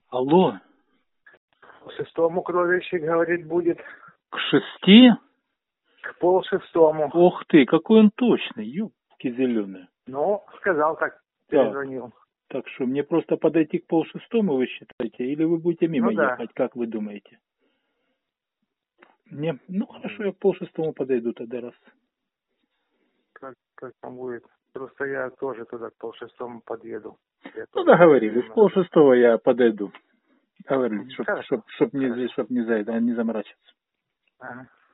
Алло. К 6 кровельщик, говорит, будет. К 6? К 5:30. Ох ты, какой он точный, ёбки зеленые. Ну, сказал так, перезвонил. Так что, мне просто подойти к 5:30, вы считаете, или вы будете мимо ехать, как вы думаете? Мне, хорошо, я к 5:30 подойду тогда раз. Как там будет? Просто я тоже туда к 5:30 подъеду. Договорились, к 5:30 я подойду. Договорились, Хорошо. чтоб не за это, не заморачиваться. Ага.